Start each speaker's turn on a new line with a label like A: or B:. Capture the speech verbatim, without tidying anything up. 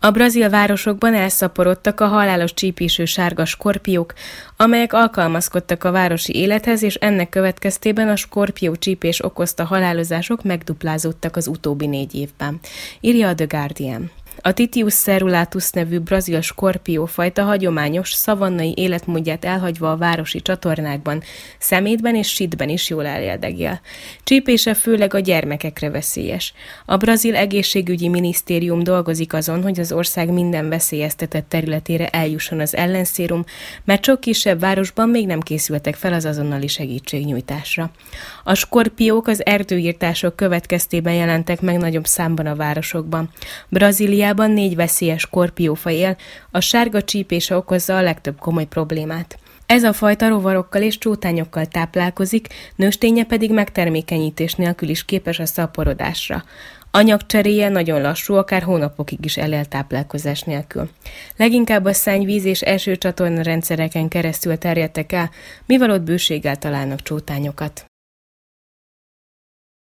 A: A brazil városokban elszaporodtak a halálos csípésű sárga skorpiók, amelyek alkalmazkodtak a városi élethez, és ennek következtében a skorpió csípés okozta halálozások megduplázódtak az utóbbi négy évben, írja a The Guardian. A Titius cerulatus nevű brazil skorpiófajta hagyományos, szavannai életmódját elhagyva a városi csatornákban, szemétben és sídben is jól eléldegél. Csípése főleg a gyermekekre veszélyes. A brazil egészségügyi minisztérium dolgozik azon, hogy az ország minden veszélyeztetett területére eljusson az ellenszérum, mert sok kisebb városban még nem készültek fel az azonnali segítségnyújtásra. A skorpiók az erdőirtások következtében jelentek meg nagyobb számban a városokban. Brazíliában négy veszélyes skorpiófaj él, a sárga csípése okozza a legtöbb komoly problémát. Ez a fajta rovarokkal és csótányokkal táplálkozik, nősténye pedig megtermékenyítés nélkül is képes a szaporodásra. Anyagcseréje nagyon lassú, akár hónapokig is elél táplálkozás nélkül. Leginkább a szennyvíz és esőcsatorna rendszereken keresztül terjedtek el, mivel ott bőséggel találnak csótányokat.